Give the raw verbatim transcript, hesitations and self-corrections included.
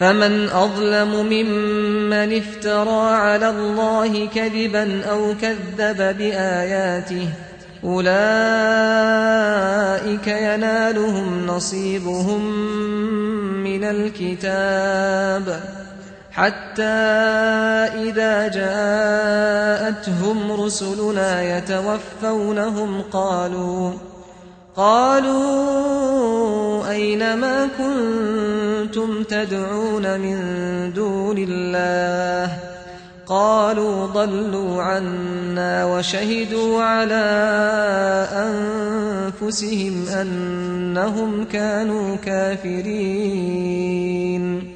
فمن أظلم ممن افترى على الله كذبا أو كذب بآياته أولئك ينالهم نصيبهم من الكتاب حتى إذا جاءتهم رسلنا يتوفونهم قالوا قالوا أين ما كنتم تدعون من دون الله قالوا ضلوا عنا وشهدوا على أنفسهم أنهم كانوا كافرين